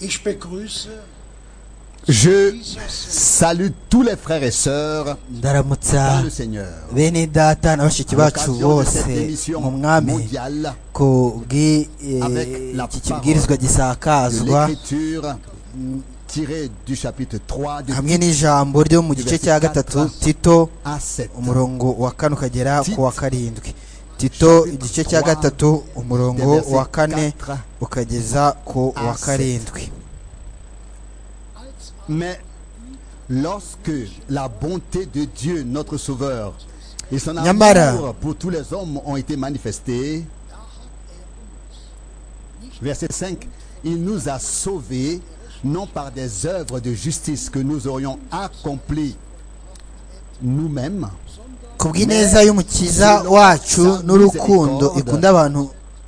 Je salue tous les frères et sœurs dans le Seigneur. bene data na bashiki bacu bose mu mwami ku bw'iki kibwirizwa gisakazwa hamwe n'ijambo ryo mu gice cya gatatu Tito umurongo wa 4 ukagera ku wa 7. Tito igice cya gatatu umurongo wa 4 ukageza ku wa 7. Mais lorsque la bonté de Dieu, notre Sauveur, et son amour pour tous les hommes ont été manifestés, verset 5, il nous a sauvés, non par des œuvres de justice que nous aurions accomplies nous-mêmes, kubw'ineza y'umukiza wacu n'urukundo ikunda abantu,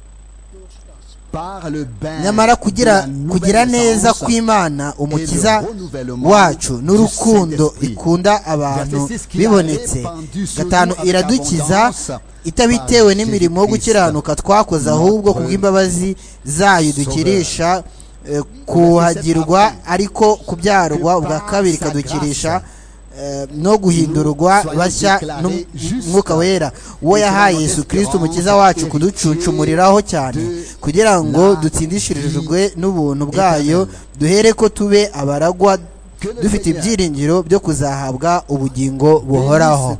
nyamara kugira neza kw'Imana umukiza wacu n'urukundo ikunda abantu bibonetse. 5 iradukiza itabitewe n'imirimo yo gukiranuka twakoze, ahubwo kubw'imbabazi zayo dukirisha kuhagirwa, ariko kubyarwa ubwa kabiri kadukirisha no guhindurwa bashya n'umwuka wera, uwo yahaye Yesu Kristo umukiza wacu kuducuncumuriraho cyane, kugira ngo dutsindishirijwe n'ubuntu bwayo, duhere ko tube abaragwa dufite ibyiringiro byo kuzahabwa ubugingo buhoraho.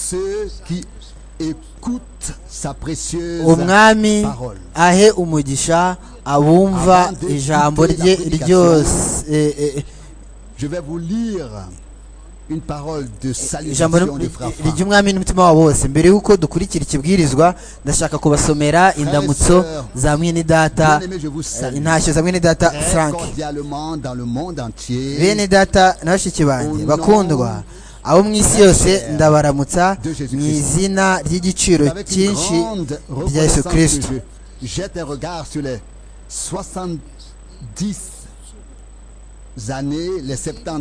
Umwami ahe umugisha abumva ijambo rye ryose. Je vais vous lire une parole de salutation de ry'umwami n'umutima wabo wose. Mbere yuko dukurikira ikibwirizwa, ndashaka kubasomera indamutso za mwene data, intashyo za mwene data Frank. Bene data na bashiki banjye bakundwa, abo mu isi yose ndabaramutsa mu izina ry'igiciro cyinshi rya Yesu Kristo. Jette un regard sur les 70 années, les 70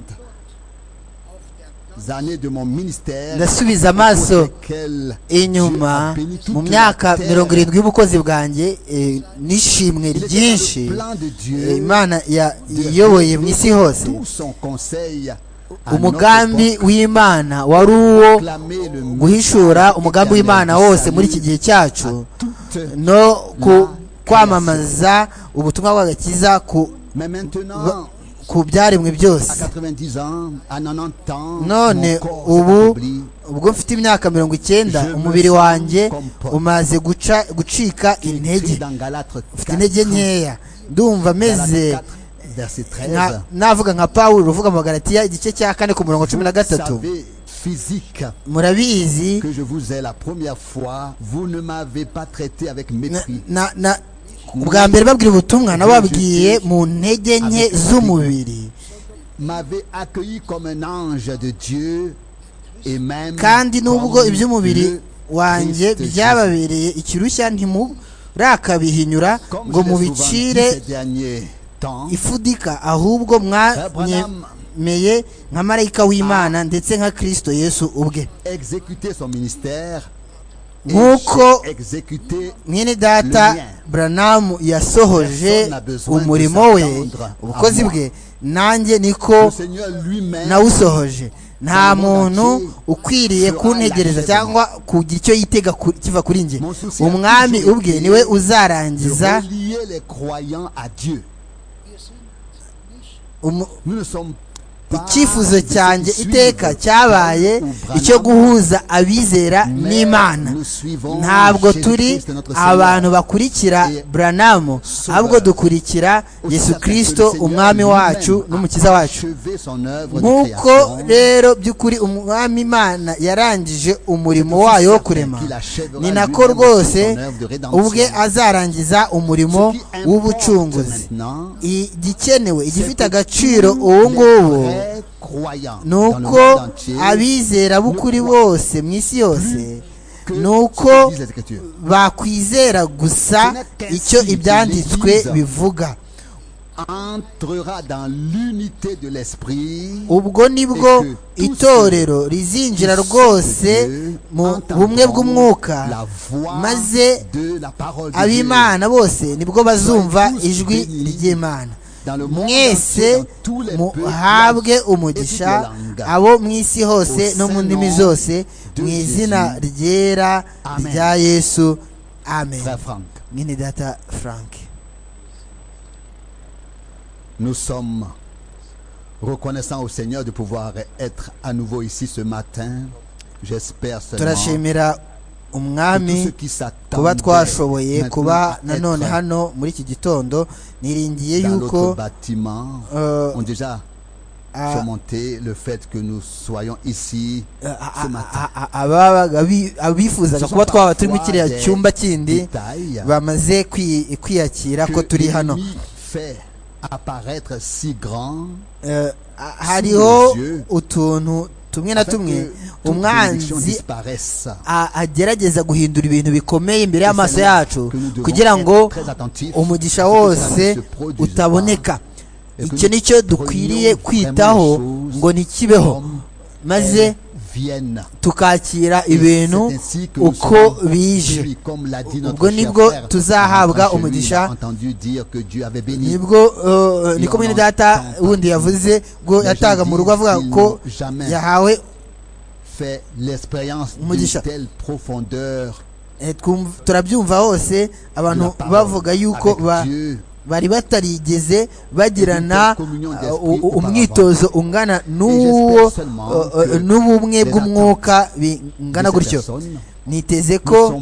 ndasubiza amaso inyuma mu myaka 70 y'ubukozi bwanjye, nishimwe ryinshi Imana yayoboye mu isi hose. Umugambi w'Imana wari uwo guhishura umugambi w'Imana wose muri iki gihe cyacu no kwamamaza ubutumwa bw'agakiza ku byaremwe byose. None ubu ubwo mfite imyaka 90, umubiri wanjye umaze gucika intege, mfite intege nkeya, ndumva meze navuga nka Pawulo uvuga mu Galatiya igice cya 4 ku murongo 13. Murabizi ubwa mbere babwira ubutumwa nababwiye mu ntege nke z'umubiri, kandi nubwo iby'umubiri wanjye byababereye ikirushya ntimurakabihinyura ngo mubicire ifudika, ahubwo mwanyemeye nka marayika w'Imana ndetse nka Kristo Yesu ubwe. Nk'uko mwene data Branham yasohoje umurimo we, ubukozi bwe, nanjye niko nawusohoje. Nta muntu ukwiriye kuntegereza cyangwa kugira icyo yitega kiva kuri njye. Umwami ubwe niwe uzarangiza. Icyifuzo cyanjye iteka cyabaye icyo guhuza abizera n'Imana. Ntabwo turi abantu bakurikira Branham, ahubwo dukurikira Yesu Kristo umwami wacu n'umukiza wacu. Nk'uko rero by'ukuri umwami Imana yarangije umurimo wayo wo kurema, ni nako rwose ubwe azarangiza umurimo w'ubucunguzi. Igikenewe, igifite agaciro ubu ngubu, nuko abizera b'ukuri bose mu isi yose, nuko bakwizera gusa icyo ibyanditswe bivuga. Ubwo nibwo itorero rizinjira rwose mu bumwe bw'umwuka, maze ab'Imana bose nibwo bazumva ijwi ry'Imana. mwese muhabwe umugisha abo mu isi hose no mu ndimi zose mu izina ryera rya Yesu, amen. Mwene data Frank, nous sommes reconnaissants au Seigneur de pouvoir être à nouveau ici ce matin. J'espère turashimira umwami kuba twashoboye kuba nanone hano muri iki gitondo. Niringiye yuko ont déjà surmonté le fait que nous soyons ici ce matin. abifuzaga kuba twaba turi mu kiriya cyumba kindi bamaze kwiyakira ko turi hano. Apparaître si grand, hariho utuntu tumwe na tumwe umwanzi agerageza guhindura ibintu bikomeye imbere y'amaso yacu kugira ngo umugisha wose utaboneka. Icyo nicyo dukwiriye kwitaho ngo ntikibeho, maze tukakira ibintu uko bije. ubwo nibwo tuzahabwa umugisha. Nibwo niko mwene data wundi yavuze ubwo yataga mu rugo avuga ko yahawe umugisha. Turabyumva hose abantu bavuga yuko bari batarigeze bagirana umwitozo ungana n'ubumwe bw'umwuka bingana gutyo. Niteze ko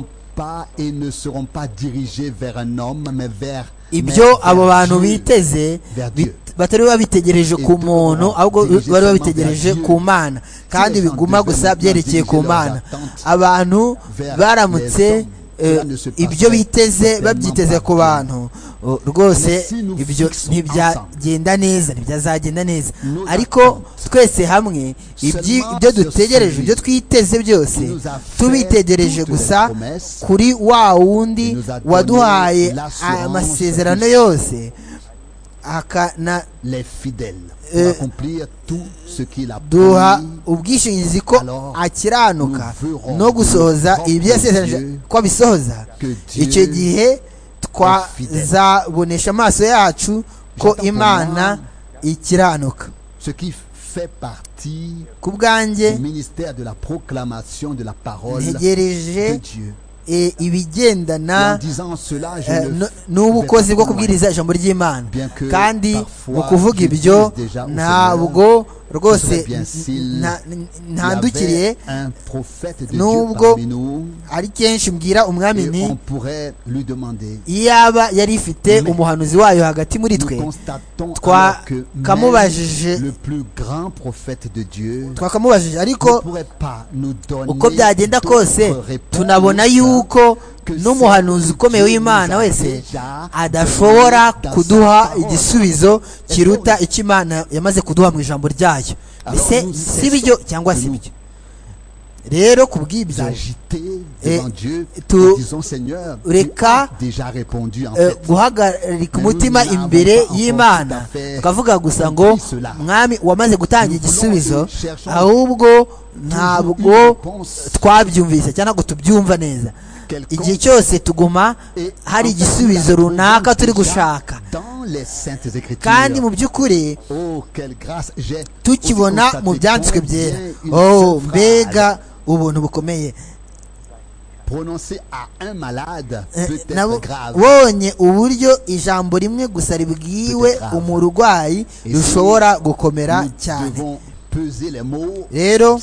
ibyo abo bantu biteze batari babitegereje ku muntu, ahubwo bari babitegereje ku Mana, kandi biguma gusa byerekeye ku Mana. Abantu baramutse ibyo biteze babyiteze ku bantu, rwose ibyo ntibyagenda neza, ntibyazagenda neza. Ariko twese hamwe ibyo dutegereje, ibyo twiteze byose tubitegereje gusa kuri wa wundi waduhaye amasezerano yose, duha ubwishingizi ko akiranuka no gusohoza ibyo yasezeranije ko abisohoza. Icyo gihe twazabonesha amaso yacu ko Imana ikiranuka. Ku bwanjye ntegereje ibigendana n'ubukozi bwo kubwiriza ijambo ry'Imana, kandi mu kuvuga ibyo ntabwo rwose ntandukiriye, nubwo ari kenshi mbwira umwami nti iyaba yari ifite umuhanuzi wayo hagati muri twe twakamubajije, ariko uko byagenda kose tunabona yuko n'umuhanuzi ukomeye w'Imana wese adashobora kuduha igisubizo kiruta icyo Imana yamaze kuduha mu ijambo ryayo. Ese si byo cyangwa si byo? Rero kubw'ibyo tureka guhagarika umutima imbere y'Imana tukavuga gusa ngo mwami wamaze gutanga igisubizo, ahubwo ntabwo twabyumvise cyangwa ngo tubyumva neza. Igihe cyose tuguma hari igisubizo runaka turi gushaka, kandi mu by'ukuri tukibona mu byanditswe byera. Mbega ubuntu bukomeye! Nabonye uburyo ijambo rimwe gusa ribwiwe umurwayi rushobora gukomera cyane. Rero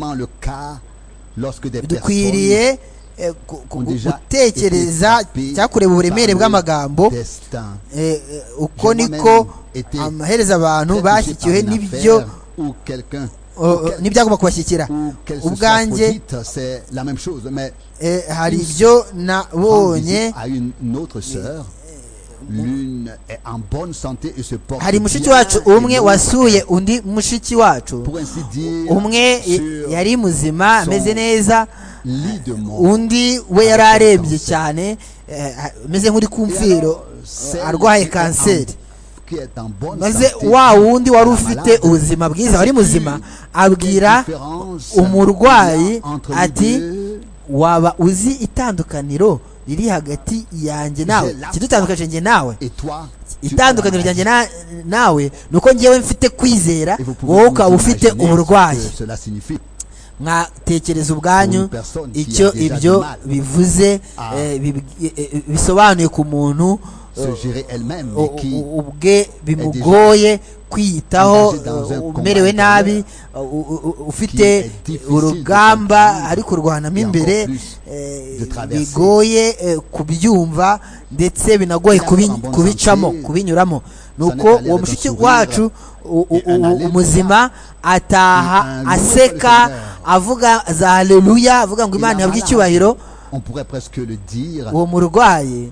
dukwiriye gutekereza cyangwa kureba uburemere bw'amagambo. Uko niko amaherezo abantu bashyikiwe n'ibyo n'ibyagomba kubashyikira. Ubwanjye hari ibyo nabonye. Hari mushiki wacu umwe wasuye undi mushiki wacu, umwe yari muzima ameze neza, undi we yari arembye cyane, ameze nk'uri ku mfiro, arwaye kanseri. maze wa wundi wari ufite ubuzima bwiza wari muzima abwira umurwayi ati waba uzi itandukaniro riri hagati yanjye nawe, kidutandukanye njye nawe, itandukaniro ryanjye nawe ni uko ngewe mfite kwizera wowe ukaba ufite uburwayi. mwatekereza ubwanyu icyo ibyo bivuze bisobanuye ku muntu ubwe bimugoye kwiyitaho, umerewe nabi, ufite urugamba ari kurwanamo imbere, bigoye kubyumva ndetse binagoye kubicamo kubinyuramo. nuko uwo mushiki wacu umuzima ataha aseka avuga za haleluya, avuga ngo Imana yabwe icyubahiro. uwo murwayi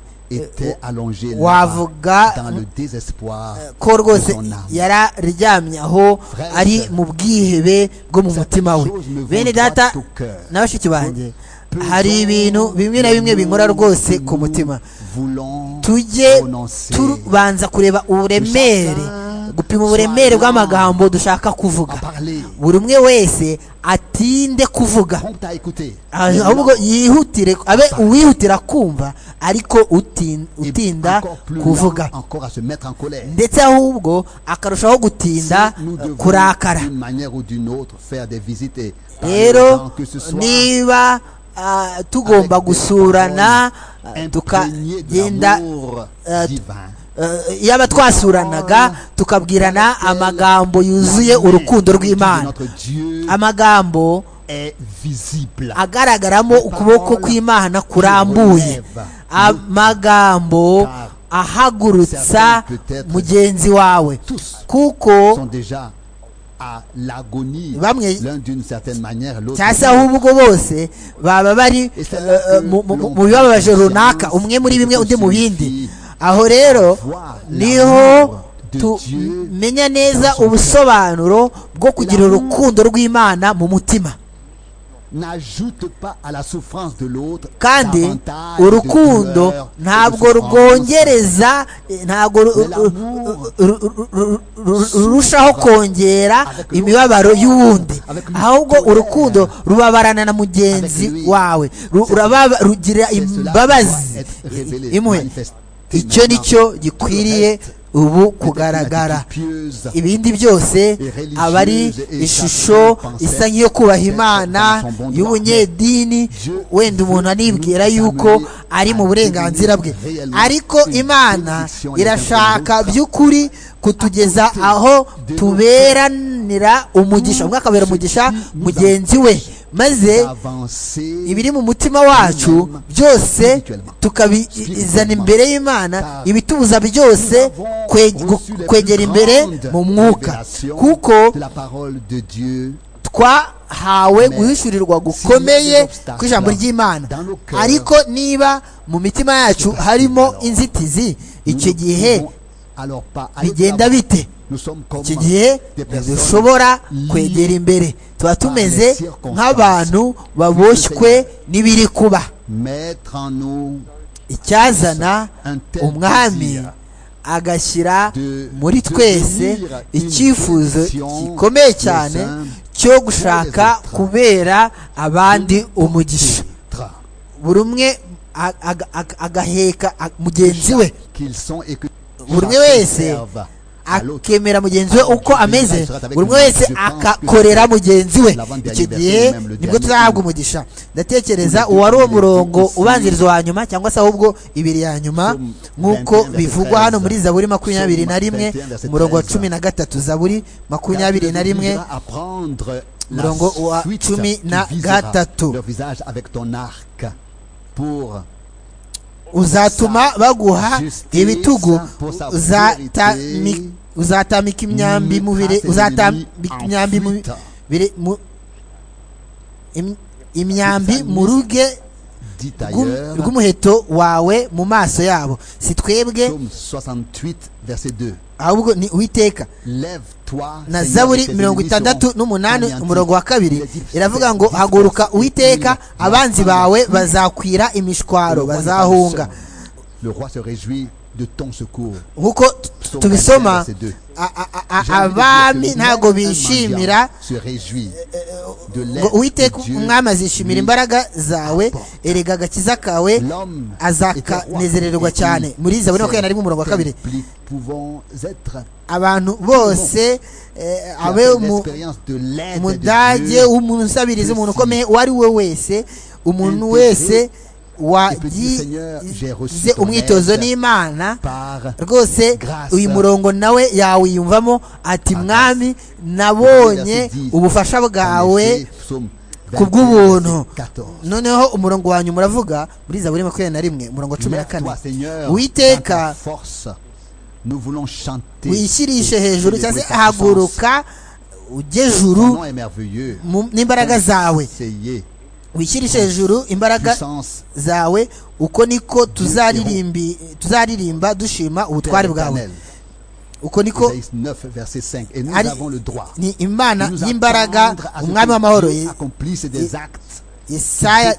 wavuga ko rwose yararyamye aho ari mu bwihebe bwo mu mutima we. bene data na bashiki banjye, hari ibintu bimwe na bimwe binkora rwose ku mutima. tujye tubanza kureba uburemere, gupima uburemere bw'amagambo dushaka kuvuga. buri umwe wese atinde kuvuga, ahubwo yihutire, abe uwihutira kumva ariko utinda kuvuga, ndetse ahubwo akarushaho gutinda kurakara. rero niba tugomba gusurana tukagenda, yaba twasuranaga tukabwirana amagambo yuzuye urukundo rw'Imana, amagambo agaragaramo ukuboko kw'Imana kurambuye, amagambo ahagurutsa mugenzi wawe, kuko bamwe cyangwa ahubwo bose baba bari mu bibabaje runaka, umwe muri bimwe undi mu bindi. aho rero niho tumenya neza ubusobanuro bwo kugira urukundo rw'Imana mu mutima. kandi urukundo ntabwo rwongereza, ntabwo rurushaho kongera imibabaro y'uwundi, ahubwo urukundo rubabarana na mugenzi wawe, rugira imbabazi imwe. icyo nicyo gikwiriye ubu kugaragara. ibindi byose aba ari ishusho isa nk'iyo kubaha Imana y'ubunyedini, wenda umuntu anibwira yuko ari mu burenganzira bwe, ariko Imana irashaka by'ukuri kutugeza aho tuberanira umugisha, umwe akabera umugisha mugenzi we, maze ibiri mu mutima wacu byose tukabizana imbere y'Imana, ibitubuza byose kwegera imbere mu mwuka, kuko twahawe guhishurirwa gukomeye kw'ijambo ry'Imana. ariko niba mu mitima yacu harimo inzitizi, icyo gihe bigenda bite? iki gihe dushobora kwegera imbere, tuba tumeze nk'abantu baboshywe n'ibiri kuba. icyazana umwami agashyira muri twese icyifuzo gikomeye cyane cyo gushaka kubera abandi umugisha, buri umwe agaheka mugenzi we, buri umwe wese akemera mugenzi we uko ameze, buri umwe wese akakorera mugenzi we. icyo gihe nibwo tuzahabwa umugisha. ndatekereza uwari uwo murongo ubanziriza wa nyuma, cyangwa se ahubwo ibiri ya nyuma, nk'uko bivugwa hano muri Zaburi 21 umurongo wa 13. Zaburi 21 umurongo wa 13. uzatuma baguha ibitugu, uzatamika imyambi mu ruge rw'umuheto wawe mu maso yabo. si twebwe ahubwo ni Uwiteka. na Zaburi 68 umurongo wa 2 iravuga ngo haguruka Uwiteka, abanzi bawe bazakwira imishwaro, bazahunga. nk'uko tubisoma, abami ntago bishimira ngo uwiteka umwami azishimira imbaraga zawe, erega agakiza kawe azakanezererwa cyane. Muri Zaburi 21:2. Abantu bose abe umudage, umuntu usabiriza, umuntu ukomeye uwo ari we wese, umuntu wese wagize umwitozo n'Imana rwose, uyu murongo nawe yawiyumvamo ati mwami nabonye ubufasha bwawe kubw'ubuntu. Noneho umurongo wanyu muravuga muri Zaburi 21:14, Uwiteka wishyirishe hejuru, cyangwa se haguruka ujye juru n'imbaraga zawe, wishyirishe hejuru imbaraga zawe, uko niko tuzaririmba dushima ubutware bwawe. Uko niko ni Imana y'imbaraga, umwami w'amahoro. Yesaya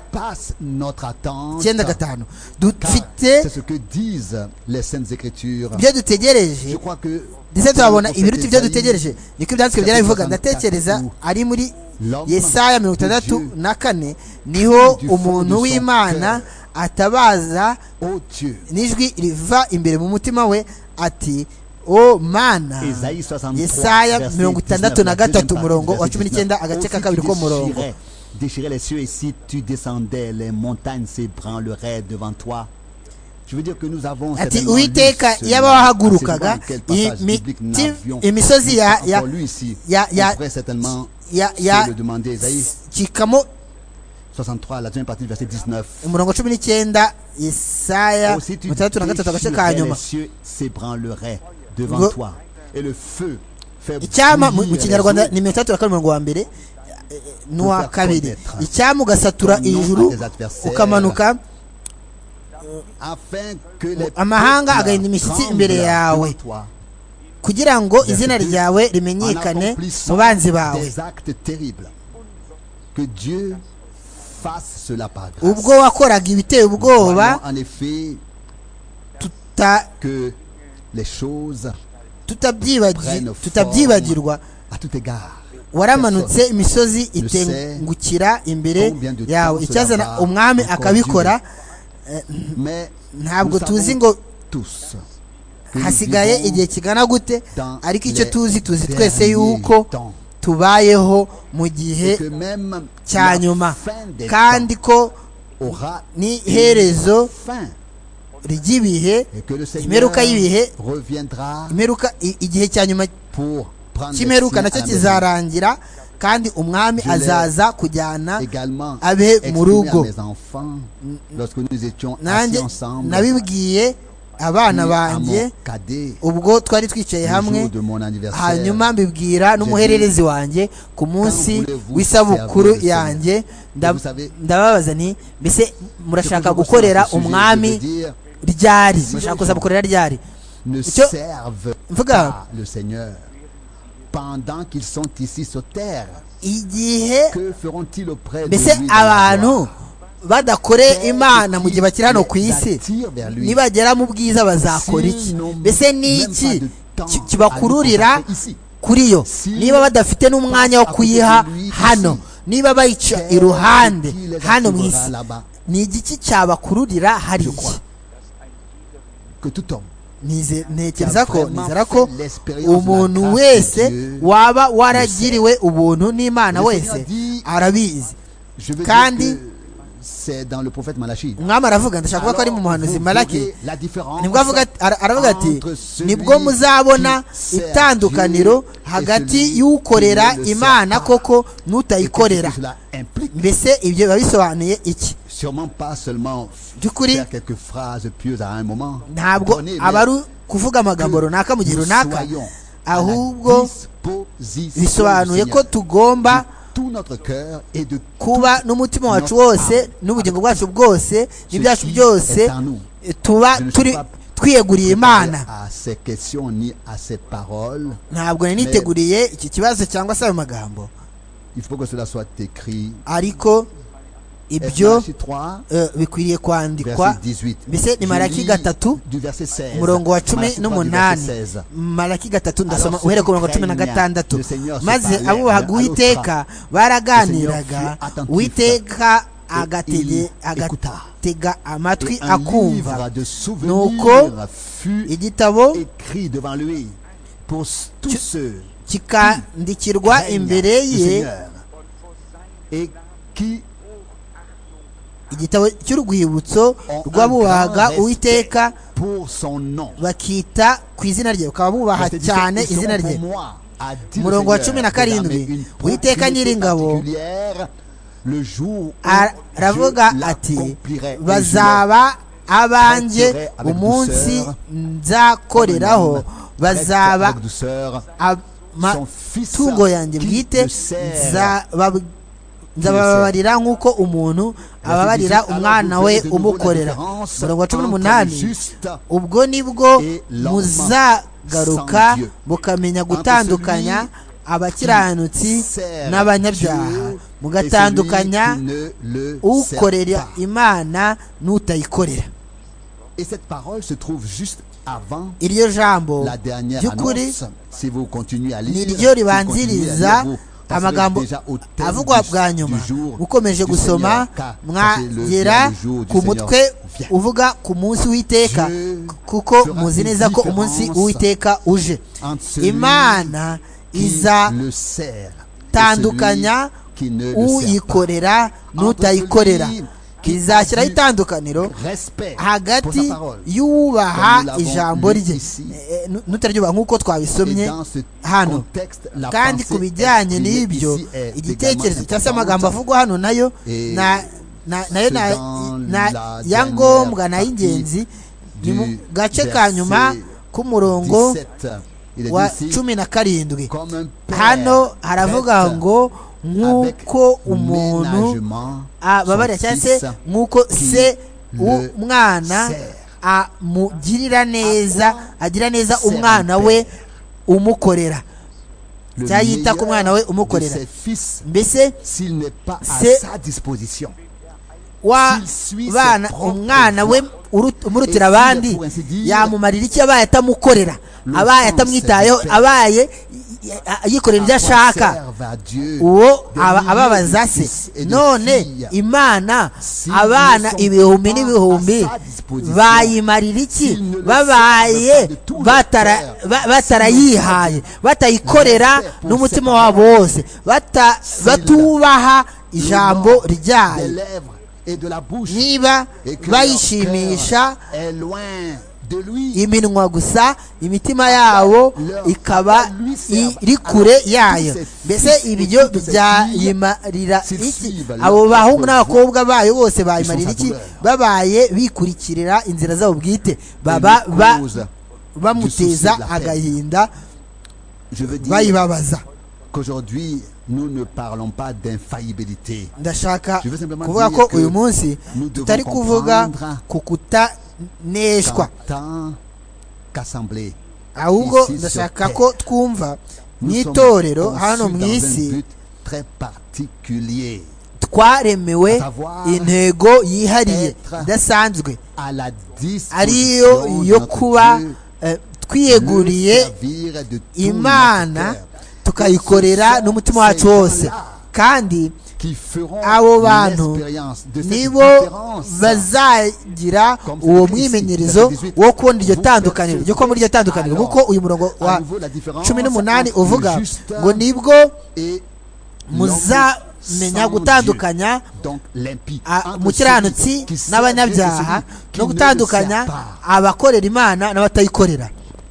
9:5. Dufite ibyo dutegereje ndetse turabona ibiruta ibyo dutegereje, niko ibyanditswe byera bivuga. Ndatekereza ari muri Yesaya 64, niho umuntu w'Imana atabaza n'ijwi riva imbere mu mutima we ati o Mana. Yesaya 63:19, agace ka 2 ko murongo. Déchirer les cieux, et si tu descendais, les montagnes s'ébranleraient devant toi. Je veux dire que nous avons ati Uwiteka yaba wahagurukaga imisozi kikamo 63, la deuxième partie du verset 19. umurongo 19, Yesaya 63 agace ka nyuma. Les cieux s'ébranleraient devant toi et le feu fait icyama mu Kinyarwanda ni 3:1 n'uwa kabiri. Icyama ugasatura ijuru ukamanuka, amahanga agahinda imishyitsi imbere yawe, kugira ngo izina ryawe rimenyekane mu banzi bawe. Ubwo wakoraga ibiteye ubwoba tutabyibagirwa, waramanutse imisozi itengukira imbere yawe. Icyazana umwami akabikora, ntabwo tuzi ngo hasigaye igihe kigana gute, ariko icyo tuzi twese yuko tubayeho mu gihe cya nyuma, kandi ko n'iherezo ry'ibihe, imperuka y'ibihe, igihe cya nyuma cy'imperuka nacyo kizarangira, kandi umwami azaza kujyana abe mu rugo. Nanjye nabibwiye abana banjye ubwo twari twicaye hamwe, hanyuma mbibwira n'umuhererezi wanjye ku munsi w'isabukuru yanjye. Ndababaza nti mbese murashaka gukorera umwami ryari? Murashaka kuza gukorera ryari? Icyo mvuga pendant qu'ils sont ici sur terre, que feront-ils auprès de lui? Abantu badakoreye Imana mu gihe bakiri hano ku isi, nibagera mu bwiza bazakora iki? Mbese niki kibakururira kuri yo, niba badafite n'umwanya wo kuyiha hano, niba bayica iruhande hano mu isi, ni igiki cyabakururira hariya? Ntekereza ko umuntu wese waba waragiriwe ubuntu n'Imana wese arabizi. Kandi umwami aravuga, ndashaka kuvuga ko ari mu muhanuzi Malaki, nibwo aravuga ati nibwo muzabona itandukaniro hagati y'ukorera Imana koko n'utayikorera. Mbese ibyo biba bisobanuye iki? By'ukuri ntabwo aba ari kuvuga amagambo runaka mu gihe runaka, ahubwo bisobanuye ko tugomba kuba n'umutima wacu wose n'ubugingo bwacu bwose n'ibyacu byose tuba twiyeguriye Imana. Ntabwo niteguriye iki kibazo cyangwa se ayo magambo, ariko ibyo bikwiriye kwandikwa. Mbese ni Malaki gatatu umurongo wa 18. Malaki gatatu ndasoma uhereye ku murongo wa 16. maze abubahaga Uwiteka baraganiraga, Uwiteka agatega amatwi akumva. Nuko igitabo kikandikirwa imbere ye, igitabo cy'urwibutso rw'abubahaga Uwiteka bakita ku izina rye, bakaba bubaha cyane izina rye. Umurongo wa 17, Uwiteka Nyiringabo aravuga ati, bazaba abanjye umunsi nzakoreraho, bazaba amatungo yanjye bwite, nzababarira nk'uko umuntu ababarira umwana we umukorera. Umurongo wa 18, ubwo nibwo muzagaruka mukamenya gutandukanya abakiranutsi n'abanyabyaha, mugatandukanya ukorera Imana n'utayikorera. Iryo jambo ry'ukuri ni ryo ribanziriza amagambo avugwa bwa nyuma. Ukomeje gusoma mwagera ku mutwe uvuga ku munsi w'Iteka, kuko muzi neza ko umunsi w'Iteka uje. Imana izatandukanya uyikorera n'utayikorera, izashyiraho itandukaniro hagati y'uwubaha ijambo rye n'utaryubaha, nk'uko twabisomye hano. Kandi ku bijyanye n'ibyo, igitekerezo cyangwa se amagambo avugwa hano nayo ya ngombwa na y'ingenzi. ni mu gace ka nyuma k'umurongo wa 17. hano haravuga ngo nk'uko umuntu ababarira cyangwa se nk'uko se umwana amugirira neza, agira neza umwana we umukorera, cyayita ku mwana we umukorera. Mbese se wabana umwana we umurutira abandi yamumarira iki abaye atamukorera, abaye atamwitayeho, abaye yikorera ibyo ashaka? uwo ababaza se. none Imana abana ibihumbi n'ibihumbi bayimarira iki babaye batarayihaye, batayikorera n'umutima wabo wose, batubaha ijambo ryayo? Niba bayishimisha iminwa gusa, imitima yabo ikaba iri kure yayo, mbese ibyo byayimarira iki? abo bahungu n'abakobwa bayo bose bayimarira iki babaye bikurikirira inzira zabo bwite? baba bamuteza agahinda, bayibabaza. Nous ne parlons pas d'infaillibilité. Ndashaka kuvuga ko uyu munsi tutari kuvuga ku kutaneshwa, ahubwo ndashaka ko twumva n'itorero hano mu isi twaremewe intego yihariye idasanzwe, ariyo yo kuba twiyeguriye Imana tukayikorera n'umutima wacu wose. kandi abo bantu nibo bazagira uwo mwimenyerezo wo kubona iryo tandukaniro, ryo ko muri iryo tandukaniro, kuko uyu murongo wa 18 uvuga ngo nibwo muzamenya gutandukanya umukiranutsi n'abanyabyaha, no gutandukanya abakorera Imana n'abatayikorera.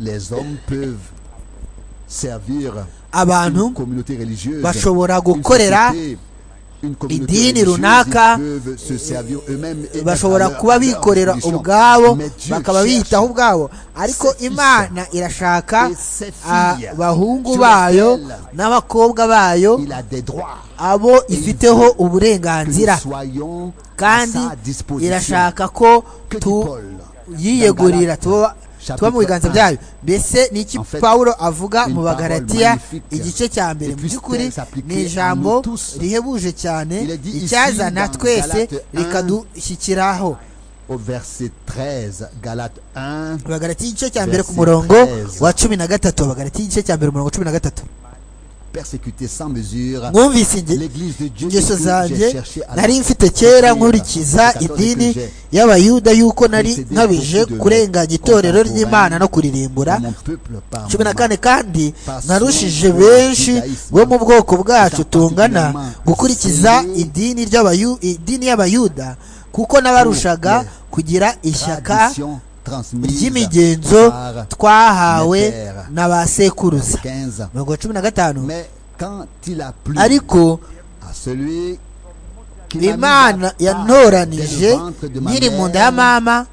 Abantu bashobora gukorera idini runaka, bashobora kuba bikorera ubwabo, bakaba biyitaho ubwabo, ariko Imana irashaka abahungu bayo n'abakobwa bayo abo ifiteho uburenganzira, kandi irashaka ko tuyiyegurira, tuba mu biganza byayo. Mbese ni iki Pawulo avuga mu Bagalatiya igice cya mbere? Mu by'ukuri ni ijambo rihebuje cyane, icyazana twese rikadushyikiraho. Au verset 13, Galates 1, Bagalatiya igice cya mbere ku murongo wa 13. Bagalatiya igice cya mbere umurongo 13. persécuté sans mesure mwumvise ingeso zanjye nari mfite kera nkurikiza idini y'abayuda yuko nari nkabije kurenganya itorero ry'Imana no kuririmbura. 14 kandi narushije benshi bo mu bwoko bwacu tungana gukurikiza idini y'abayuda, kuko nabarushaga kugira ishyaka ry'imigenzo twahawe na ba sekuruza. 15 ariko Imana yantoranije nkiri mu nda ya mama,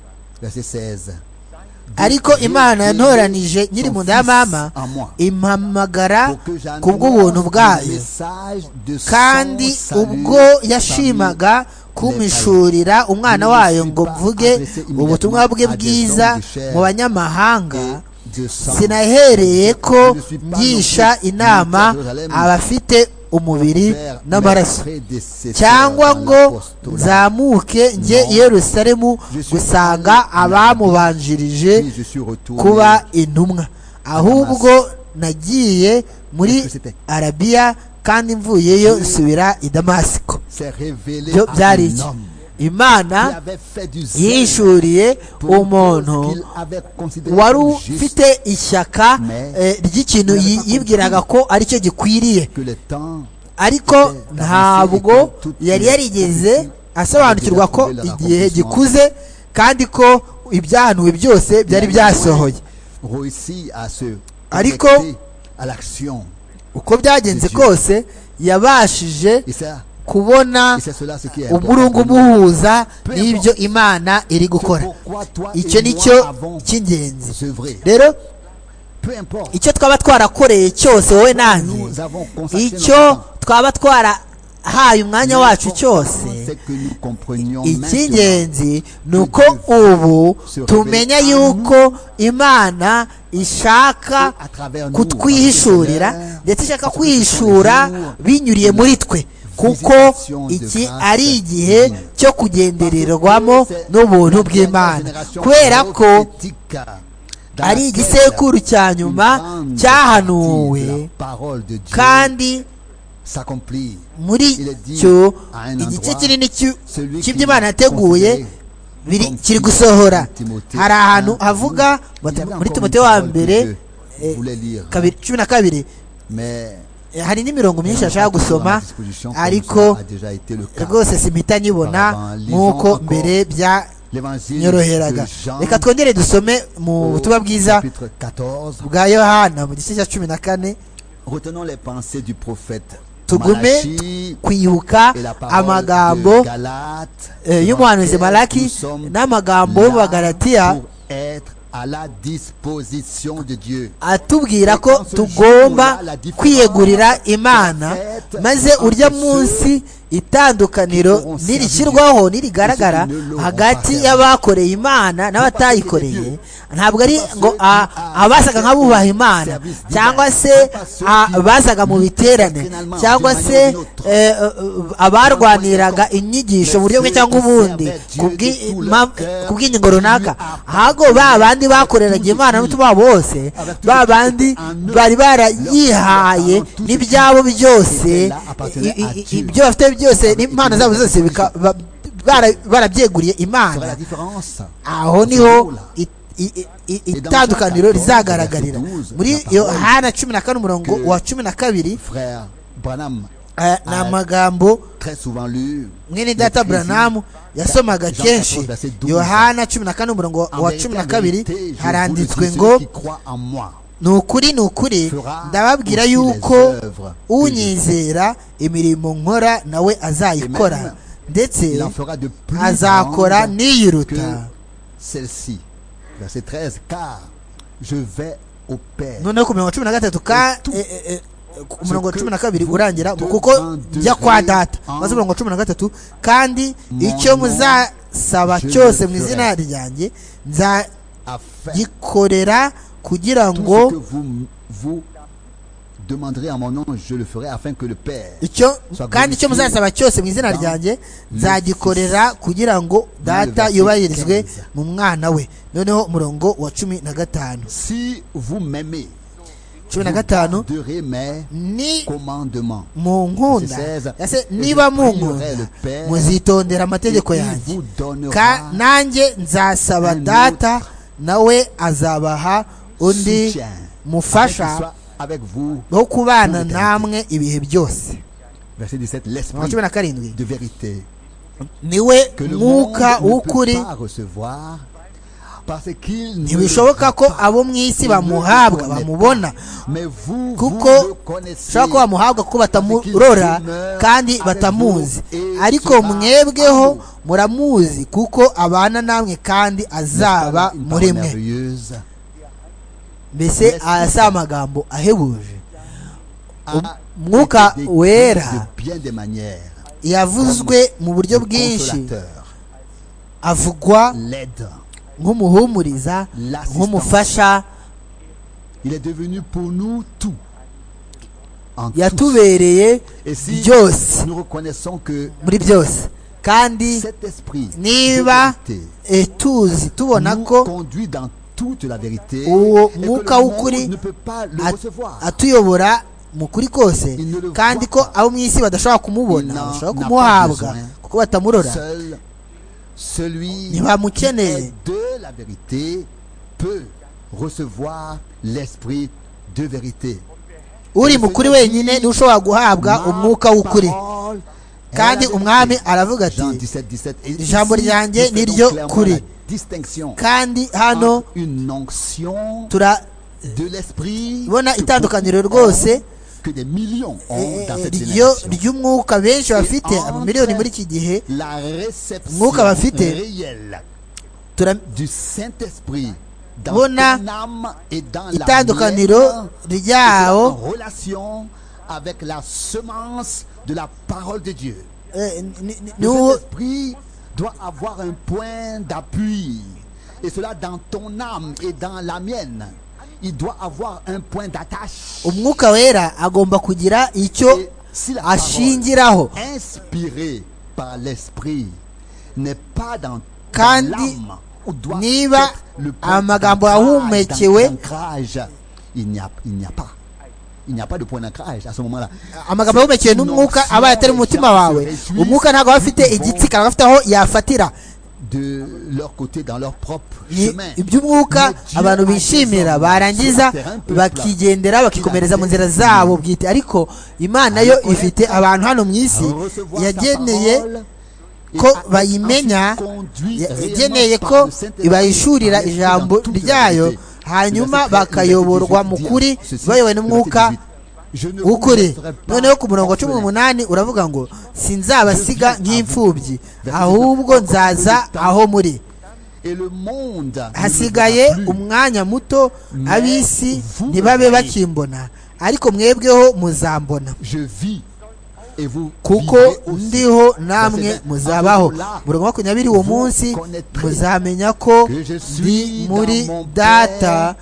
ariko Imana yantoranije nkiri mu nda ya mama impamagara kubw'ubuntu bwayo, kandi ubwo yashimaga kumishurira umwana wayo ngo mvuge ubutumwa bwe bwiza mu banyamahanga, sinahereye ko ngisha inama abafite umubiri n'amaraso, cyangwa ngo nzamuke njye i Yerusalemu gusanga abamubanjirije kuba intumwa, ahubwo nagiye muri Arabiya, kandi mvuyeyo nsubira i Damasiko. Byo byari iki? Imana yishuriye umuntu wari ufite ishyaka ry'ikintu yibwiraga ko aricyo gikwiriye, ariko ntabwo yari yarigeze asobanukirwa ko igihe gikuze kandi ko ibyahanuwe byose byari byasohoye. Ariko uko byagenze kose yabashije kubona umurungu umuhuza n'ibyo Imana iri gukora. Icyo nicyo cy'ingenzi. Rero icyo twaba twarakoreye cyose wowe nanjye, icyo twaba twarahaye umwanya wacu cyose, icy'ingenzi ni uko ubu tumenya yuko Imana ishaka kutwihishurira, ndetse ishaka kwihishura binyuriye muri twe, kuko iki ari igihe cyo kugendererwamo n'ubuntu bw'Imana, kubera ko ari igisekuru cya nyuma cyahanuwe, kandi muri cyo igice kinini cy'ibyo Imana yateguye kiri gusohora. Hari ahantu havuga muri Timoteyo wa mbere 12, hari n'imirongo myinshi ashaka gusoma, ariko rwose simpita nyibona nk'uko mbere byanyoroheraga. Reka twongere dusome mu butumwa bwiza bwa Yohana mu gice cya 14. tugume kwibuka amagambo y'umuhanuzi Malaki n'amagambo y'Abagalatiya atubwira ko tugomba kwiyegurira Imana, maze urya munsi itandukaniro nirishyirwaho nirigaragara hagati y'abakoreye Imana n'abatayikoreye. Ntabwo ari ngo abasaga nk'abubaha Imana, cyangwa se abasaga mu biterane, cyangwa se abarwaniraga inyigisho mu buryo bwe cyangwa ubundi kubw'ingingo runaka, ahubwo ba bandi bakoreraga Imana n'umutima bose, ba bandi bari barayihaye n'ibyabo byose, ibyo bafite byose n'impano zabo zose barabyeguriye Imana. Aho niho itandukaniro rizagaragarira. Muri Yohana 14 umurongo wa 12 ni amagambo mwene data Branham yasomaga kenshi. Yohana 14 umurongo wa 12 haranditswe ngo, nukuri nukuri ndababwira yuko unyizera imirimo nkora nawe azayikora, ndetse azakora niyiruta. Noneho ku mirongo 13 umurongo wa 12 urangira, kuko njya kwa data. Maze umurongo wa 13, kandi icyo muzasaba cyose mu izina ryanjye gikorera kugira tout ngo ce que vous demanderez en mon nom, je le ferai afin que le Père kandi icyo muzasaba cyose mu izina ryanjye nzagikorera kugira ngo data yubahirizwe mu mwana we. Noneho umurongo wa 15, si vous m'aimez, 15, ni mu nkunda niba munkunda muzitondera amategeko yanjye, nanjye nzasaba data nawe azabaha undi mufasha wo kubana namwe ibihe byose. 17, niwe mwuka w'ukuri, ntibishoboka ko abo mu isi bamuhabwa bamubona, kuko ushobora ko bamuhabwa kuko batamurora kandi batamuzi, ariko mwebweho muramuzi kuko abana namwe kandi azaba muri mwe. Mbese aya si amagambo ahebuje? Umwuka wera yavuzwe mu buryo bwinshi, avugwa nk'umuhumuriza, nk'umufasha, yatubereye byose muri byose. Kandi niba tuzi tubona ko uwo mwuka w'ukuri atuyobora mu kuri kose, kandi ko abo mu isi badashobora kumubona, bashobora kumuhabwa kuko batamurora, ntibamukeneye. Uri mukuri wenyine ni ushobora guhabwa umwuka w'ukuri. Kandi umwami aravuga ati ijambo ryanjye ni ryo kuri. Kandi hano turabona itandukaniro rwose ry'umwuka benshi bafite, amamiliyoni muri iki gihe umwuka bafite. Turabona itandukaniro ryawo doit avoir un point d'appui, et cela dans ton âme et dans la mienne. Il doit avoir un point d'attache. Umwuka wera agomba kugira icyo ashingiraho. Inspiré par l'esprit n'est pas dans kandi niba amagambo yahumekewe, il n'y a pas de point d'ancrage à ce moment-là. Amagambo yahumekewe n'umwuka aba atari mu mutima wawe, umwuka ntabwo afite igitsika, ntabwo afite aho yafatira. De leur côté, dans leur propre chemin. Iby'umwuka abantu bishimira barangiza bakigendera bakikomereza mu nzira zabo bwite, ariko Imana yo ifite abantu hano mu isi yageneye ko bayimenya, yageneye ko ibayishurira ijambo ryayo, hanyuma bakayoborwa mu kuri bayobowe n'umwuka w'ukuri. Noneho ku murongo wa 18 uravuga ngo sinzabasiga nk'imfubyi, ahubwo nzaza aho muri. Hasigaye umwanya muto, ab'isi ntibabe bakimbona, ariko mwebweho muzambona, kuko ndiho namwe muzabaho. Murongo wa 20, uwo munsi muzamenya ko ndi muri Data,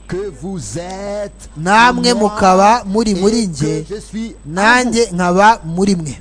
namwe mukaba muri nge, nanjye nkaba muri mwe.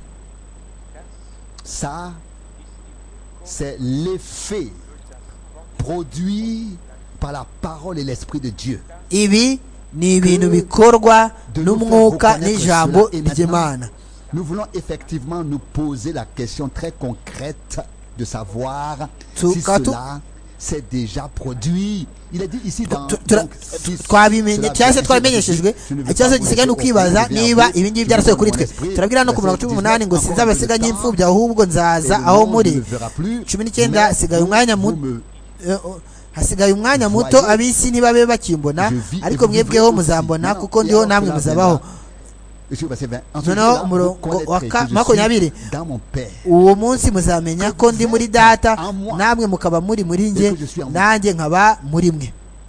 Ça, c'est l'effet produit par la parole et l'esprit de Dieu. Ibi ni ibintu bikorwa n'umwuka n'ijambo ry'Imana. Nous voulons effectivement nous poser la question très concrète de savoir si cela s'est déjà produit. Il est dit ici dans twabimenye cyangwa se twabimenyeshejwe. Ikibazo gisigaye ni ukwibaza niba ibi ngibi byarasohoye kuri twe. Turabwira no ku murongo 18 ngo sinzabasiga nk'imfubyi, ahubwo nzaza aho muri. 19 hasigaye umwanya muto, hasigaye umwanya muto, ab'isi ntibabe bakimbona, ariko mwebweho muzambona, kuko ndiho namwe muzabaho. Noneho umurongo wa 20, uwo munsi muzamenya ko ndi muri Data, namwe mukaba muri nge, nanjye nkaba muri mwe.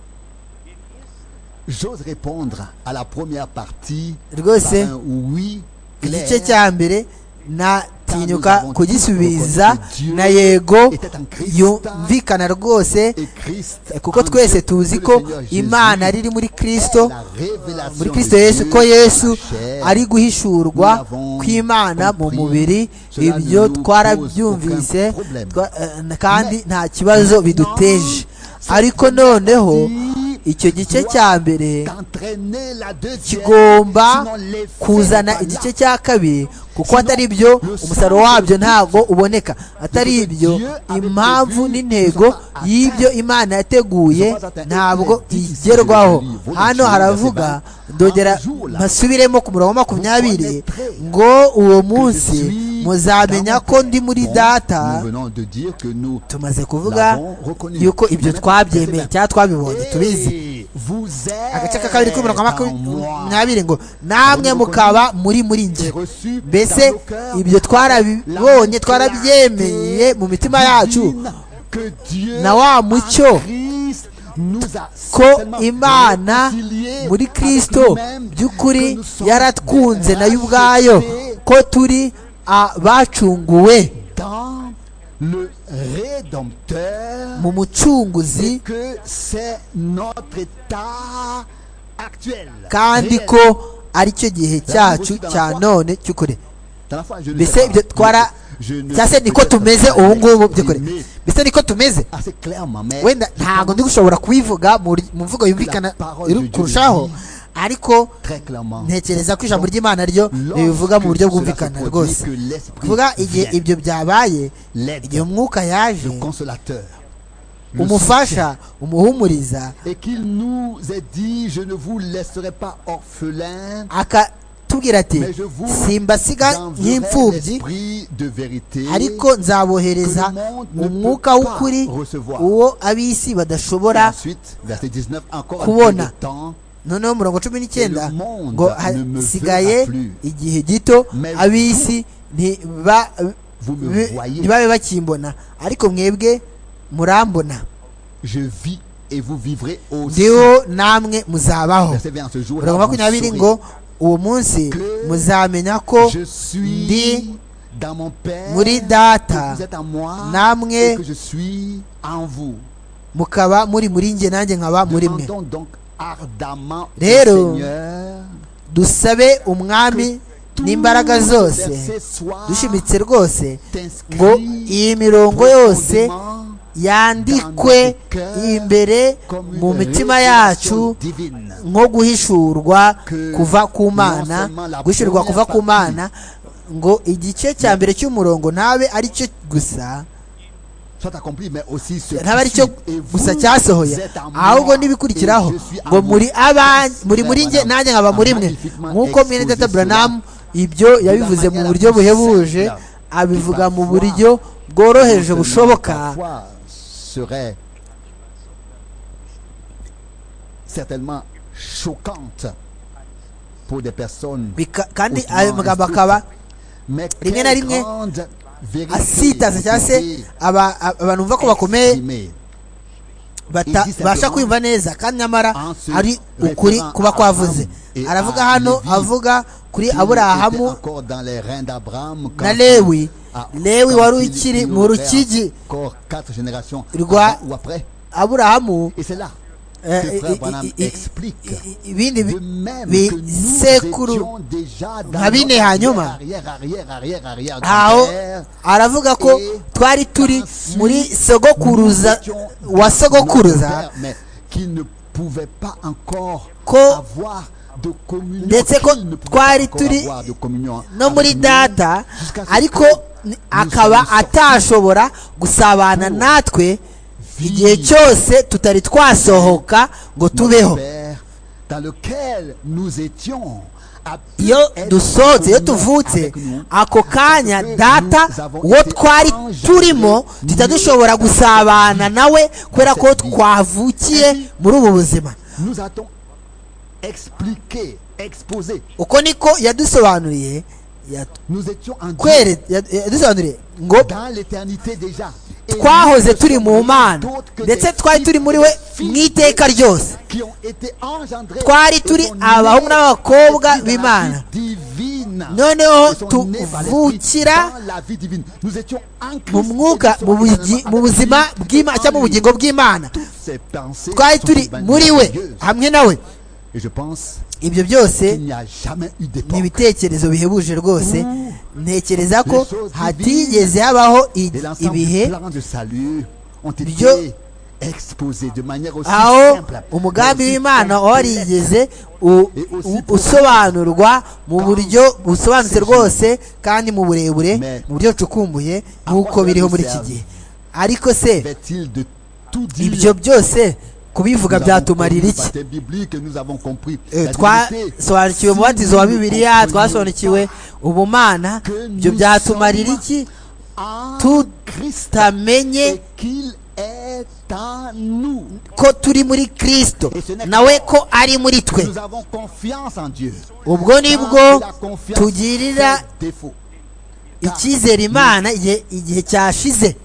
J'ose répondre à la première partie rwose oui, igice cya mbere natinyuka kugisubiza na yego yumvikana rwose, kuko twese tuzi ko Imana riri muri Kristo Yesu, ko Yesu ari guhishurwa kw'Imana mu mubiri. Ibyo twarabyumvise kandi nta kibazo biduteje. Ariko noneho icyo gice cya mbere kigomba kuzana igice cya kabiri, kuko atari ibyo umusaruro wabyo ntabwo uboneka. Atari ibyo impamvu n'intego y'ibyo Imana yateguye ntabwo igerwaho. Hano haravuga, ndongera mpasubiremo ku murongo wa 20, ngo uwo munsi muzamenya ko ndi muri Data. Tumaze kuvuga yuko ibyo twabyemeye cyangwa twabibonye, tubizi. Agace ka kabiri k'umurongo wa 20 ngo namwe mukaba muri njye. Mbese ibyo twarabibonye, twarabyemeye mu mitima yacu, na wa mucyo ko Imana muri Kristo by'ukuri yaratwunze nayo ubwayo, ko turi abacunguwe mu mucunguzi, kandi ko ari cyo gihe cyacu cya none cy'ukuri. Mbese ibyo cyase niko tumeze ubu ngubu by'ukuri. Mbese niko tumeze. Wenda ntabwo ndi gushobora kubivuga mu mvugo yumvikana kurushaho, ariko ntekereza ko ijambo ry'Imana ryo ribivuga mu buryo bwumvikana rwose. Kuvuga igihe ibyo byabaye, igihe umwuka yaje, umufasha, umuhumuriza, akatubwira ati simbasiga nk'imfubyi, ariko nzabohereza umwuka w'ukuri, uwo ab'isi badashobora kubona. Noneho umurongo 19 ngo hasigaye igihe gito, ab'isi ntibabe bakimbona, ariko mwebwe murambona. Ndiho namwe muzabaho. Umurongo 20 ngo uwo munsi muzamenya ko ndi muri Data, namwe mukaba muri njye, nanjye nkaba muri mwe. Rero dusabe Umwami n'imbaraga zose, dushimitse rwose, ngo iyi mirongo yose yandikwe imbere mu mitima yacu nko guhishurwa kuva ku Mana, guhishurwa kuva ku Mana, ngo igice cya mbere cy'umurongo ntabe ari cyo gusa, ntabe ari cyo gusa cyasohoye, ahubwo n'ibikurikiraho, ngo muri njye, nanjye nkaba muri mwe. Nk'uko mwene Data Branham ibyo yabivuze mu buryo buhebuje, abivuga mu buryo bworoheje bushoboka. Kandi ayo magambo akaba rimwe na rimwe asitaza, cyangwa se abantu bumva ko bakomeye batabasha kwumva neza, kandi nyamara ari ukuri kuba kwavuze. Aravuga hano, avuga kuri Aburahamu na Lewi. Lewi wari ukiri mu rukigi rwa Aburahamu, ibindi bisekuru nka bine hanyuma aho aravuga ko twari turi muri sogokuruza wa sogokuruza, ko ndetse ko twari turi no muri Data, ariko akaba atashobora gusabana natwe igihe cyose tutari twasohoka ngo tubeho. Iyo dusohotse, iyo tuvutse, ako kanya Data uwo twari turimo tutadushobora gusabana nawe, kubera ko twavukiye muri ubu buzima. Uko niko yadusobanuriye, yadusobanuriye ngo twahoze turi mu Mana, ndetse twari turi muri we mu iteka ryose. Twari turi abahungu n'abakobwa b'Imana, noneho tuvukira mu mwuka mu buzima bw'Imana cyangwa mu bugingo bw'Imana, twari turi muri we hamwe nawe. Ibyo byose ni ibitekerezo bihebuje rwose. Ntekereza ko hatigeze habaho ibihe aho umugambi w'Imana warigeze usobanurwa mu buryo busobanutse rwose kandi mu burebure, mu buryo bucukumbuye nk'uko biriho muri iki gihe. Ariko se ibyo byose kubivuga byatumarira iki? Twasobanukiwe umubatizo wa Bibiliya, twasobanukiwe ubumana. Ibyo byatumarira iki tutamenye ko turi muri Kristo nawe ko ari muri twe? Ubwo nibwo tugirira icyizere Imana igihe cyashize,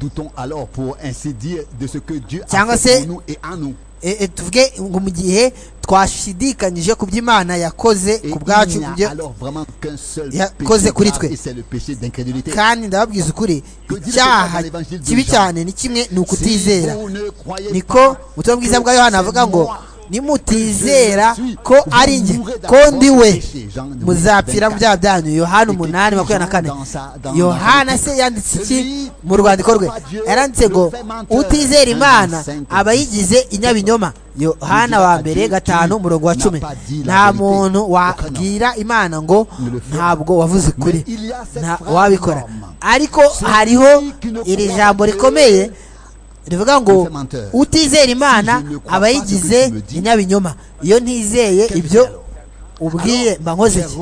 cyangwa se tuvuge ngo mu gihe twashidikanyije ku by'Imana yakoze ku bwacu, yakoze kuri twe. Kandi ndababwiza ukuri, icyaha kibi cyane ni kimwe, ni ukutizera. Niko ubutumwa bwiza bwa Yohana avuga ngo nimutizera ko ari njye, ko ndi we, muzapfira mu byaha byanyu. Yohana 8:24. Yohana se yanditse iki mu rwandiko rwe? Yaranditse ngo utizera Imana aba yigize inyabinyoma. Yohana 1:5-10. Nta muntu wabwira Imana ngo ntabwo wavuze ukuri, nta wabikora. Ariko hariho iri jambo rikomeye rivuga ngo utizera Imana aba yigize inyabinyoma. Iyo ntizeye ibyo ubwiye mba nkoze iki?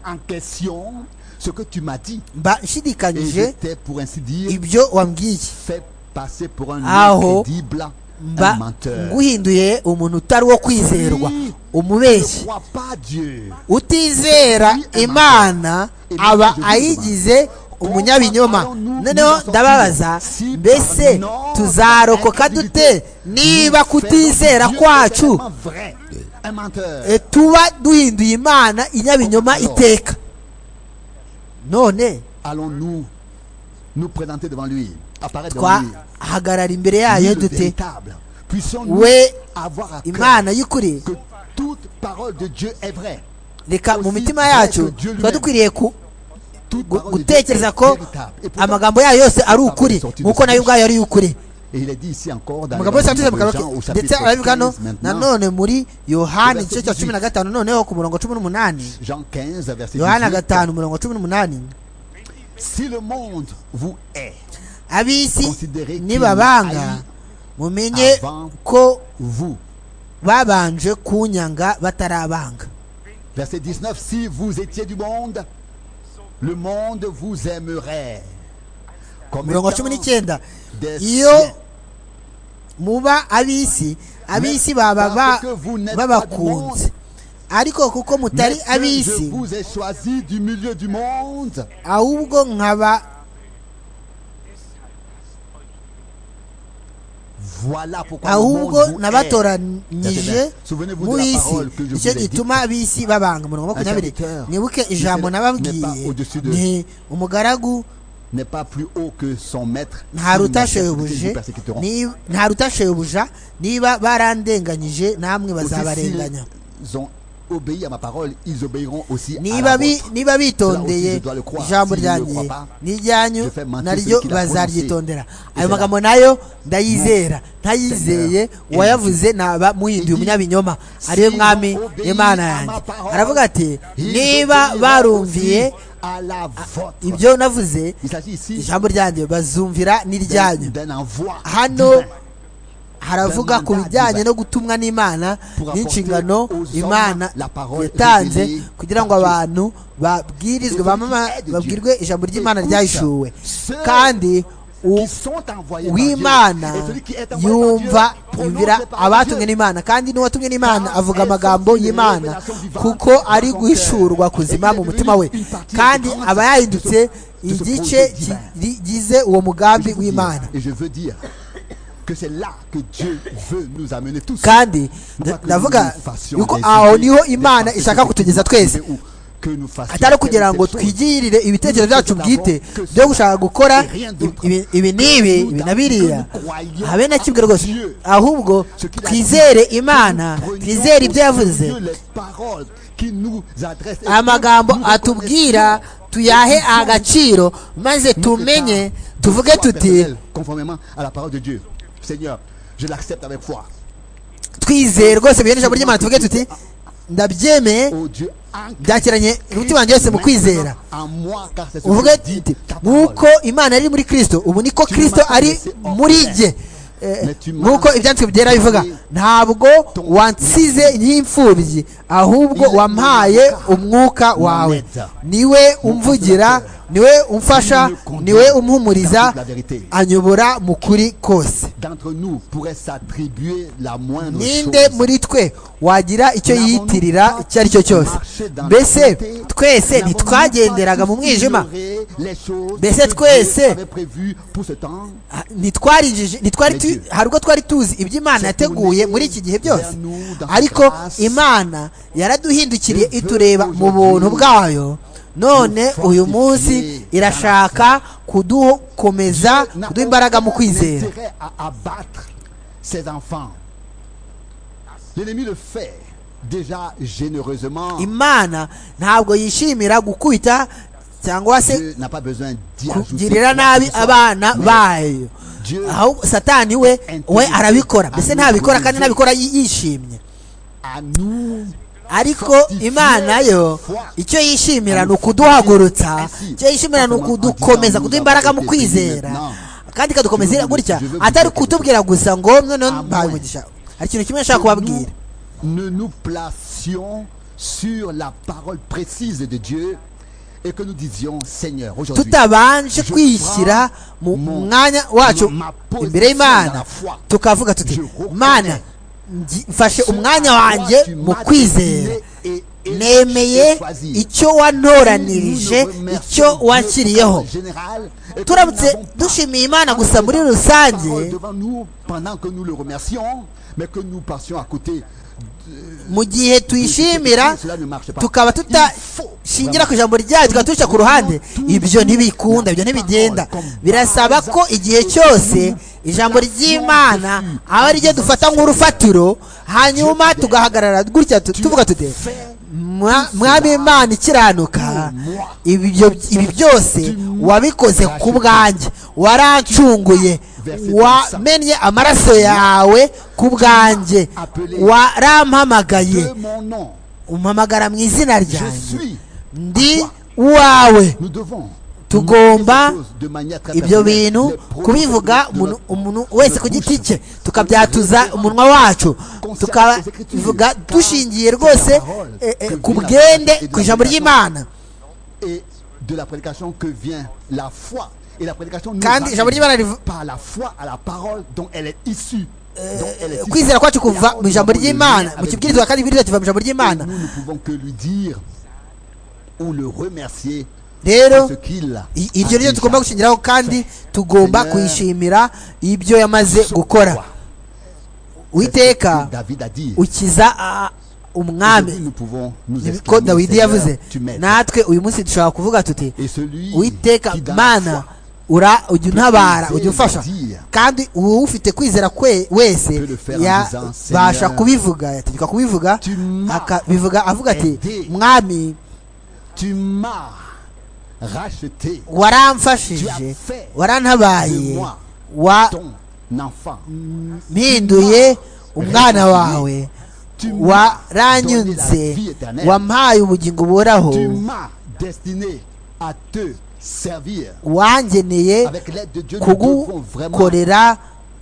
Mba nshidikanyije ibyo wambwiye, aho mba nguhinduye umuntu utari wo kwizerwa, umubeshyi. Utizera Imana aba ayigize umunyabinyoma. Noneho ndababaza, mbese tuzarokoka dute niba kutizera kwacu tuba duhinduye Imana inyabinyoma iteka? None twahagarara imbere yayo dute? We Imana y'ukuri, reka mu mitima yacu tuba dukwiriye gutekereza ko amagambo yayo yose ari ukuri, nk'uko nayo ubwayo ari ukuri. Amagambo yose yanditse mu kanwa ke, ndetse arabivuga hano nanone muri Yohana igice cya 15 noneho ku murongo 18. Yohana 5:18. Ab'isi nibabanga, mumenye ko babanje kunyanga batarabanga. Verset 19. Si vous étiez du monde, le monde vous aimerait. Murongo 19. Iyo muba ab'isi, ab'isi baba babakunze. Ariko kuko mutari ab'isi, ahubwo nkaba ahubwo nabatoranyije mu isi, icyo gituma ab'isi babanga. Murongo 20. Nibuke ijambo nababwiye ni umugaragu ntaruta shebuja, niba barandenganyije namwe bazabarenganya. Niba bitondeye ijambo ryanjye n'iryanyu naryo bazaryitondera. Ayo magambo nayo ndayizera. Ntayizeye uwayavuze naba muhinduye umunyabinyoma, ariwe Mwami Imana yanjye. Aravuga ati, niba barumviye ibyo navuze, ijambo ryanjye bazumvira n'iryanyu. Hano haravuga ku bijyanye no gutumwa n'Imana n'inshingano Imana yatanze kugira ngo abantu babwirwe ijambo ry'Imana ryahishuwe. Kandi w'Imana yumvira abatumwe n'Imana, kandi n'uwatumwe n'Imana avuga amagambo y'Imana, kuko ari guhishurwa kuzima mu mutima we, kandi aba yahindutse igice kigize uwo mugambi w'Imana. Kandi ndavuga yuko aho niho Imana ishaka kutugeza twese. atari kugira ngo twigirire ibitekerezo byacu bwite byo gushaka gukora ibi n'ibi ibi na biriya habe na kimwe rwose, ahubwo twizere Imana, twizere ibyo yavuze, amagambo atubwira tuyahe agaciro, maze tumenye tuvuge tuti twizeye rwose bihereje ijambo ry'Imana, tuvuge tuti ndabyemeye byakiranye umutima wanjye wese mu kwizera, uvuge tuti nk'uko Imana ari muri Kristo, ubu niko Kristo ari muri jye, nk'uko ibyanditswe byera bivuga, ntabwo wansize nk'imfubyi, ahubwo wampaye umwuka wawe, niwe umvugira, niwe umfasha, niwe umpumuriza, anyobora mu kuri kose. Ninde muri twe wagira icyo yiyitirira icyo ari cyo cyose? Mbese twese ntitwagenderaga mu mwijima? Mbese twese hari ubwo twari tuzi ibyo Imana yateguye muri iki gihe byose? Ariko Imana yaraduhindukiriye itureba mu buntu bwayo, none uyu munsi irashaka kudukomeza, kuduha imbaraga mu kwizera. Imana ntabwo yishimira gukubita cyangwa se kugirira nabi abana bayo, aho Satani we arabikora, mbese ntabikora kandi ntabikora yishimye. Ariko Imana yo icyo yishimira ni ukuduhagurutsa, icyo yishimira ni ukudukomeza, kuduha imbaraga mu kwizera, kandi ikadukomeza gutya, atari kutubwira gusa ngo none mbaye umugisha. Hari ikintu kimwe nshaka kubabwira, ne nous placions sur la parole précise de Dieu et que nous disions Seigneur aujourd'hui, tutabanje kwishyira mu mwanya wacu imbere y'Imana tukavuga tuti Mana mfashe umwanya wanjye mu kwizera, nemeye icyo wantoranirije, icyo wanshyiriyeho. Turamutse dushimiye Imana gusa muri rusange, mu gihe tuyishimira tukaba tutashingira ku ijambo ryayo, tukaba tuca ku ruhande, ibyo ntibikunda, ibyo ntibigenda. Birasaba ko igihe cyose ijambo ry'Imana aba ari ryo dufata nk'urufatiro, hanyuma tugahagarara gutya tuvuga tuti Mwami Imana ikiranuka, ibi byose wabikoze ku bwanjye, warancunguye, wamennye amaraso yawe ku bwanjye, warampamagaye, umpamagara mu izina ryanjye, ndi uwawe. Tugomba ibyo bintu kubivuga umuntu wese ku giti cye, tukabyatuza umunwa wacu, tukabivuga dushingiye rwose ku bwende ku ijambo ry'Imana. Kandi ijambo ry'Imana rivuga kwizera kwacu kuva mu ijambo ry'Imana, mu kibwirizwa, kandi ibwirizwa kiva mu ijambo ry'Imana. Rero iryo ryo tugomba gushingiraho, kandi tugomba kuyishimira ibyo yamaze gukora. Uwiteka ukiza umwami, niko Dawidi yavuze. Natwe uyu munsi dushobora kuvuga tuti Uwiteka Mana ujya untabara, ujya umfasha, kandi ufite kwizera wese yabasha kubivuga, yategeka kubivuga, akabivuga avuga ati Mwami waramfashije, warantabaye, wampinduye umwana wawe, waranyunze, wampaye ubugingo buhoraho, wangeneye kugukorera.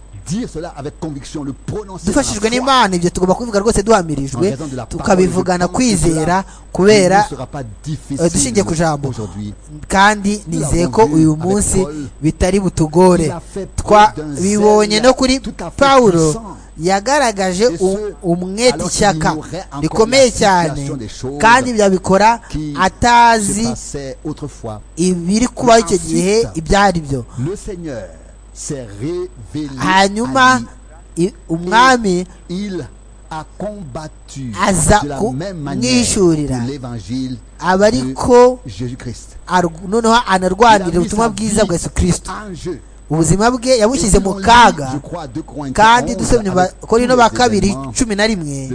Dufashijwe n'Imana, ibyo tugomba kubivuga rwose duhamirijwe, tukabivugana kwizera, kubera dushingiye ku jambo. Kandi nizeye ko uyu munsi bitari butugore. Twabibonye no kuri Pawulo, yagaragaje umwete, ishyaka rikomeye cyane, kandi byabikora atazi ibiri kubaho icyo gihe ibyo ari byo. Hanyuma umwami a combattu aza de la même manière kumwishurira pour l'évangile aba ariko de Jésus-Christ. noneho anarwanirira ubutumwa bwiza bwa Yesu Kristo. Ubuzima bwe yabushyize mu kaga, kandi dusomye Abakorinto ba kabiri 11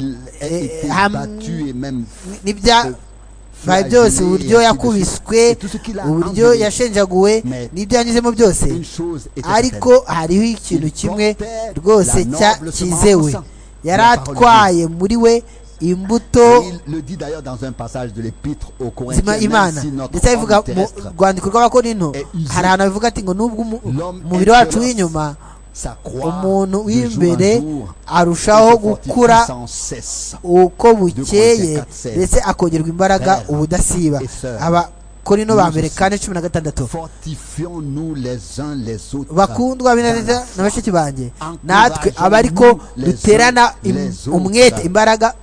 n'ibyabaye byose, uburyo yakubiswe, uburyo yashenjaguwe n'ibyo yanyuzemo byose. Ariko hariho ikintu kimwe rwose cyizewe, yari atwaye muri we imbuto zima Imana. Ndetse abivuga mu rwandiko rw'Abakorinto, hari ahantu bivuga ati ngo nubwo umubiri wacu w'inyuma, umuntu w'imbere arushaho gukura uko bukeye, ndetse akongerwa imbaraga ubudasiba. Abakorinto ba mbere 4:16. Bakundwa bineza na bashiki banjye, natwe aba ariko duterana umwete, imbaraga,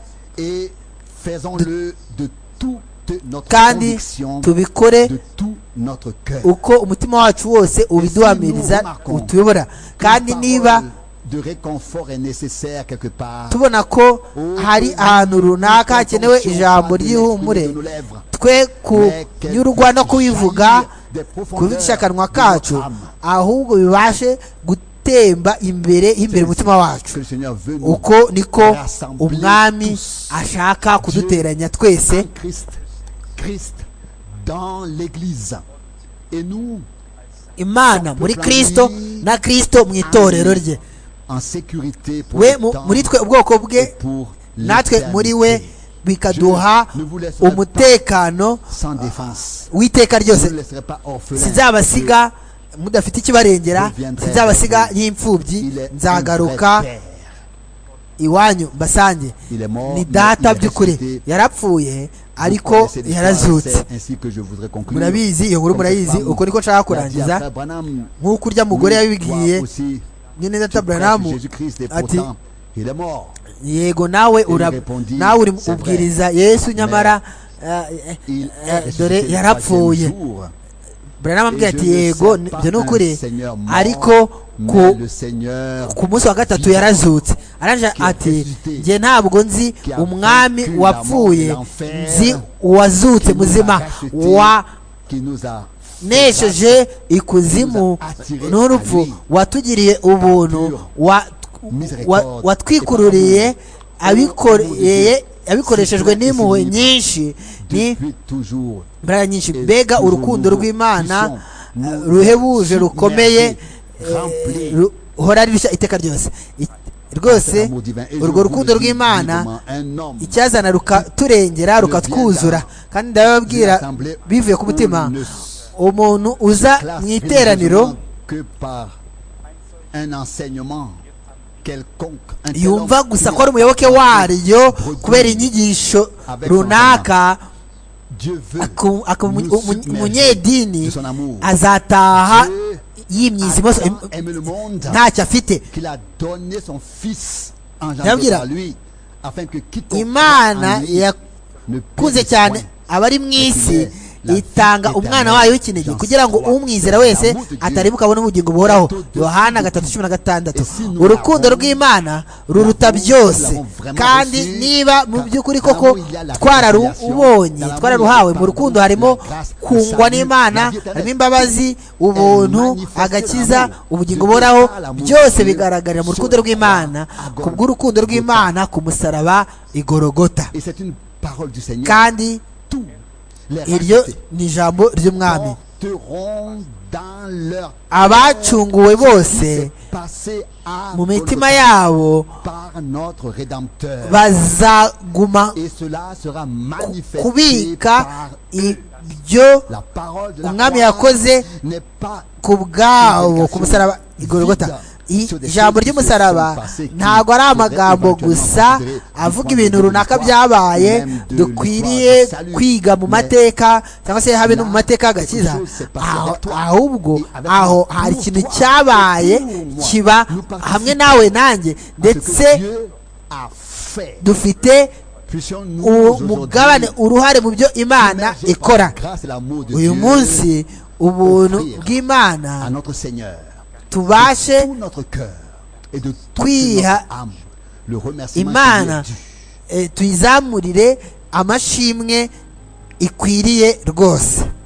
kandi tubikore uko umutima wacu wose ubiduhamiriza utuyobora. Kandi niba tubona ko hari ahantu runaka hakenewe ijambo ry'ihumure, twe kunyurwa no kubivuga kubicisha akanwa kacu, ahubwo bibashe gutemba imbere umutima wacu. Uko niko umwami ashaka kuduteranya twese Imana muri Kristo, na Kristo mu itorero rye. We muri twe ubwoko bwe, natwe muri we, bikaduha umutekano w'iteka ryose. Sinzabasiga mudafite ikibarengera, sinzabasiga nk'imfubyi, nzagaruka iwanyu mbasange. Ni data by'ukuri, yarapfuye ariko yarazutse. Murabizi iyo nkuru, murayizi. Uko niko nshaka kurangiza, nk'uko urya mugore yabibwiye nyine data Branham ati, yego nawe uri ubwiriza Yesu, nyamara dore yarapfuye. Branham ambwira ati yego ibyo ni ukuri, ariko ku munsi wa gatatu yarazutse. Aranje ati, njye ntabwo nzi umwami wapfuye, nzi uwazutse muzima, wanesheje ikuzimu n'urupfu, watugiriye ubuntu, watwikururiye abikoreshejwe n'impuhwe nyinshi nyinshi. Mbega urukundo rw'Imana ruhebuje, rukomeye, ruhora rushya iteka ryose. Rwose urwo rukundo rw'Imana icyazana rukaturengera, rukatwuzura. Kandi ndababwira bivuye ku mutima, umuntu uza mu iteraniro yumva gusa ko ari umuyoboke waryo kubera inyigisho runaka, umunyedini azataha yimyiza imoso, ntacyo afite. Ndababwira, Imana yakunze cyane abari mu isi, itanga umwana wayo w'ikinege kugira ngo umwizera wese ataribuka abone ubugingo buhoraho. Yohana 3:16. Urukundo rw'Imana ruruta byose, kandi niba mu by'ukuri koko twararuhawe, mu rukundo harimo kungwa n'Imana, harimo imbabazi, ubuntu, agakiza, ubugingo buhoraho, byose bigaragarira mu rukundo rw'Imana, kubw'urukundo rw'Imana ku musaraba i Golgotha. Kandi iryo ni ijambo ry'umwami. Abacunguwe bose mu mitima yabo bazaguma kubika ibyo umwami yakoze ku bwabo ku musaraba i Golgotha. Ijambo ry'umusaraba ntabwo ari amagambo gusa avuga ibintu runaka byabaye dukwiriye kwiga mu mateka, cyangwa se habe no mu mateka agakiza, ahubwo aho hari ikintu cyabaye kiba hamwe nawe nanjye, ndetse dufite umugabane, uruhare mu byo Imana ikora. Uyu munsi ubuntu bw'Imana tubashe kwiha le remerciement imana qui lui est dû. tuyizamurire amashimwe ikwiriye rwose.